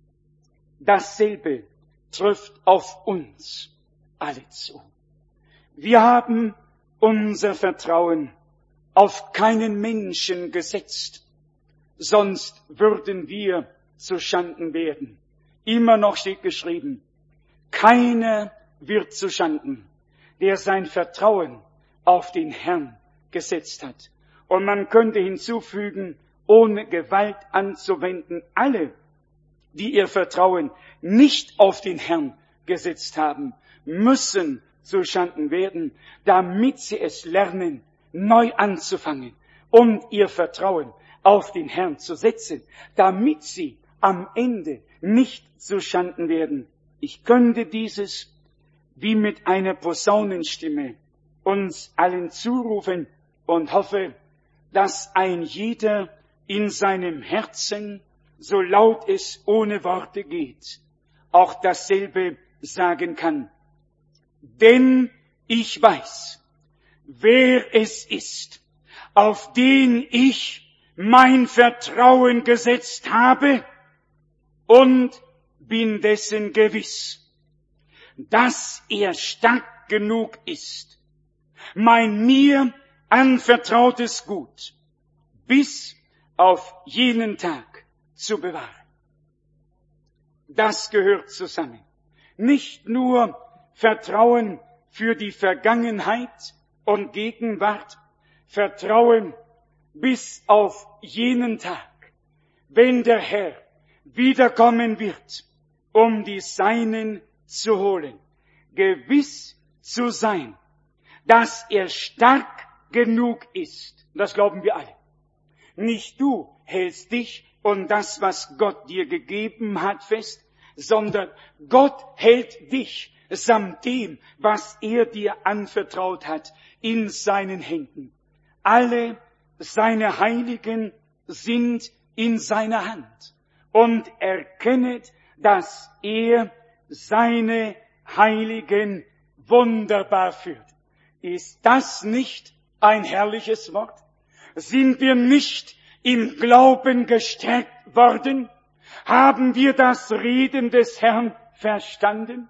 dasselbe trifft auf uns alle zu. Wir haben unser Vertrauen auf keinen Menschen gesetzt, sonst würden wir zu Schanden werden. Immer noch steht geschrieben, keiner wird zu Schanden, der sein Vertrauen auf den Herrn gesetzt hat. Und man könnte hinzufügen, ohne Gewalt anzuwenden, alle, die ihr Vertrauen nicht auf den Herrn gesetzt haben, müssen zu Schanden werden, damit sie es lernen, neu anzufangen und ihr Vertrauen auf den Herrn zu setzen, damit sie am Ende nicht zu Schanden werden. Ich könnte dieses wie mit einer Posaunenstimme uns allen zurufen und hoffe, dass ein jeder in seinem Herzen, so laut es ohne Worte geht, auch dasselbe sagen kann. Denn ich weiß, wer es ist, auf den ich mein Vertrauen gesetzt habe und bin dessen gewiss, dass er stark genug ist, mein mir anvertrautes Gut bis auf jenen Tag zu bewahren. Das gehört zusammen. Nicht nur Vertrauen für die Vergangenheit und Gegenwart, Vertrauen bis auf jenen Tag, wenn der Herr wiederkommen wird, um die Seinen zu holen. Gewiss zu sein, dass er stark genug ist. Das glauben wir alle. Nicht du hältst dich und das, was Gott dir gegeben hat, fest, sondern Gott hält dich samt dem, was er dir anvertraut hat, in seinen Händen. Alle seine Heiligen sind in seiner Hand und erkennet, dass er seine Heiligen wunderbar führt. Ist das nicht ein herrliches Wort? Sind wir nicht im Glauben gestärkt worden? Haben wir das Reden des Herrn verstanden?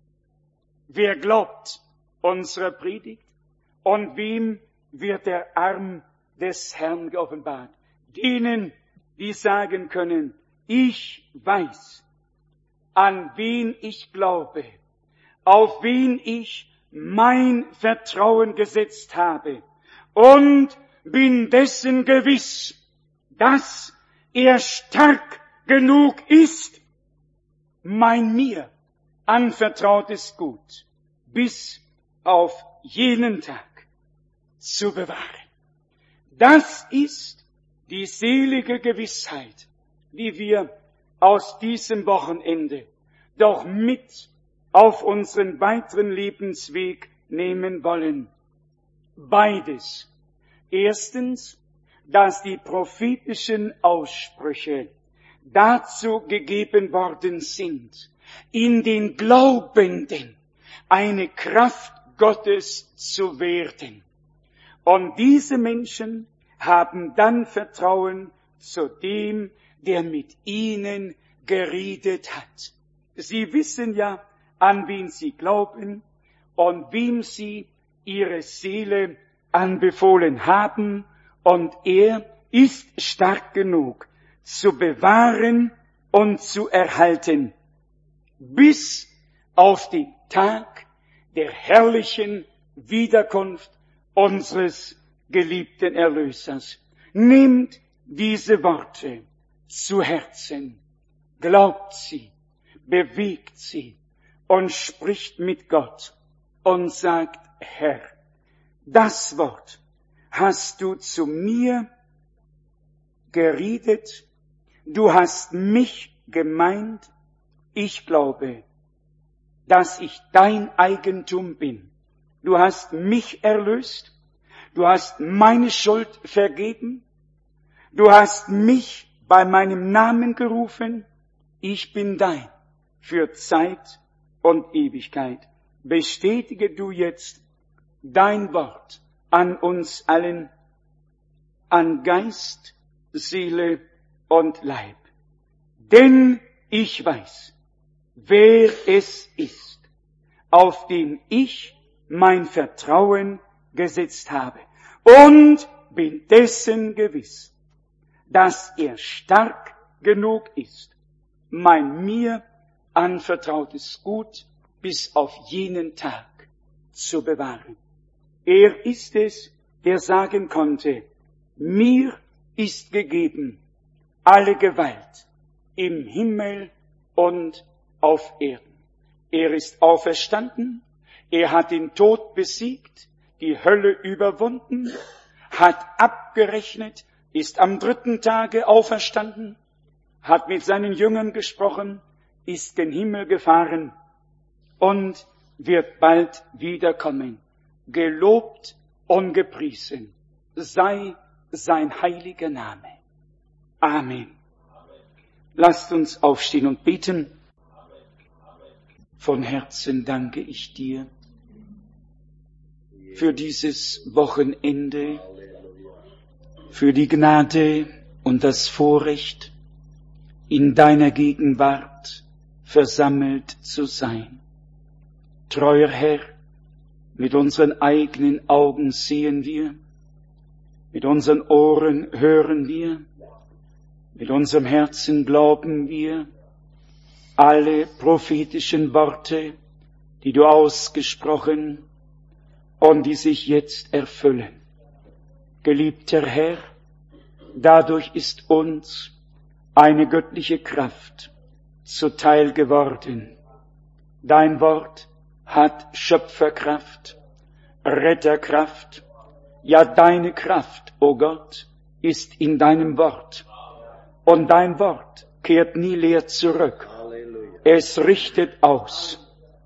Wer glaubt unserer Predigt und wem wird der Arm des Herrn geoffenbart? Denen, die sagen können, ich weiß, an wen ich glaube, auf wen ich mein Vertrauen gesetzt habe und bin dessen gewiss, dass er stark genug ist, mein mir anvertrautes Gut bis auf jenen Tag zu bewahren. Das ist die selige Gewissheit, die wir aus diesem Wochenende doch mit auf unseren weiteren Lebensweg nehmen wollen. Beides. Erstens, dass die prophetischen Aussprüche dazu gegeben worden sind, in den Glaubenden eine Kraft Gottes zu werden. Und diese Menschen haben dann Vertrauen zu dem, der mit ihnen geredet hat. Sie wissen ja, an wen sie glauben und wem sie ihre Seele anbefohlen haben, und er ist stark genug zu bewahren und zu erhalten, bis auf den Tag der herrlichen Wiederkunft unseres geliebten Erlösers. Nehmt diese Worte zu Herzen, glaubt sie, bewegt sie und spricht mit Gott und sagt, Herr, das Wort hast du zu mir geredet, du hast mich gemeint, ich glaube, dass ich dein Eigentum bin. Du hast mich erlöst, du hast meine Schuld vergeben, du hast mich bei meinem Namen gerufen, ich bin dein für Zeit und Ewigkeit. Bestätige du jetzt dein Wort an uns allen, an Geist, Seele und Leib. Denn ich weiß, wer es ist, auf den ich mein Vertrauen gesetzt habe und bin dessen gewiss, dass er stark genug ist, mein mir anvertrautes Gut bis auf jenen Tag zu bewahren. Er ist es, der sagen konnte, mir ist gegeben alle Gewalt im Himmel und auf Erden. Er ist auferstanden, er hat den Tod besiegt, die Hölle überwunden, hat abgerechnet, ist am dritten Tage auferstanden, hat mit seinen Jüngern gesprochen, ist gen Himmel gefahren und wird bald wiederkommen. Gelobt und gepriesen sei sein heiliger Name. Amen. Lasst uns aufstehen und beten. Von Herzen danke ich dir für dieses Wochenende, für die Gnade und das Vorrecht, in deiner Gegenwart versammelt zu sein. Treuer Herr, mit unseren eigenen Augen sehen wir, mit unseren Ohren hören wir, mit unserem Herzen glauben wir, alle prophetischen Worte, die du ausgesprochen und die sich jetzt erfüllen. Geliebter Herr, dadurch ist uns eine göttliche Kraft zuteil geworden. Dein Wort hat Schöpferkraft, Retterkraft, ja deine Kraft, o Gott, ist in deinem Wort. Und dein Wort kehrt nie leer zurück. Es richtet aus,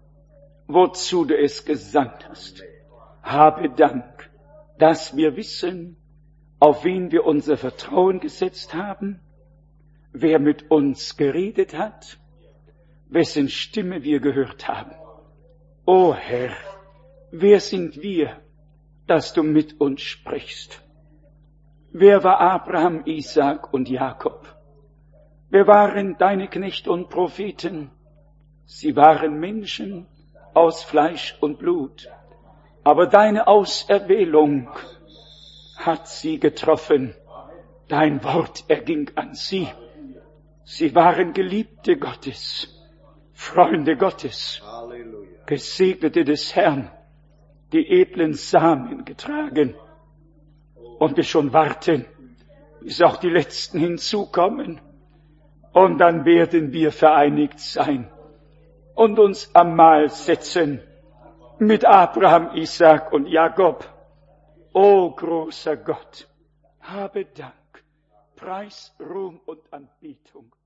wozu du es gesandt hast. Habe Dank, dass wir wissen, auf wen wir unser Vertrauen gesetzt haben, wer mit uns geredet hat, wessen Stimme wir gehört haben. O Herr, wer sind wir, dass du mit uns sprichst? Wer war Abraham, Isaak und Jakob? Wer waren deine Knechte und Propheten? Sie waren Menschen aus Fleisch und Blut. Aber deine Auserwählung hat sie getroffen. Dein Wort erging an sie. Sie waren Geliebte Gottes, Freunde Gottes, Gesegnete des Herrn, die edlen Samen getragen. Und wir schon warten, bis auch die Letzten hinzukommen. Und dann werden wir vereinigt sein und uns am Mahl setzen mit Abraham, Isaak und Jakob. O großer Gott, habe Dank, Preis, Ruhm und Anbetung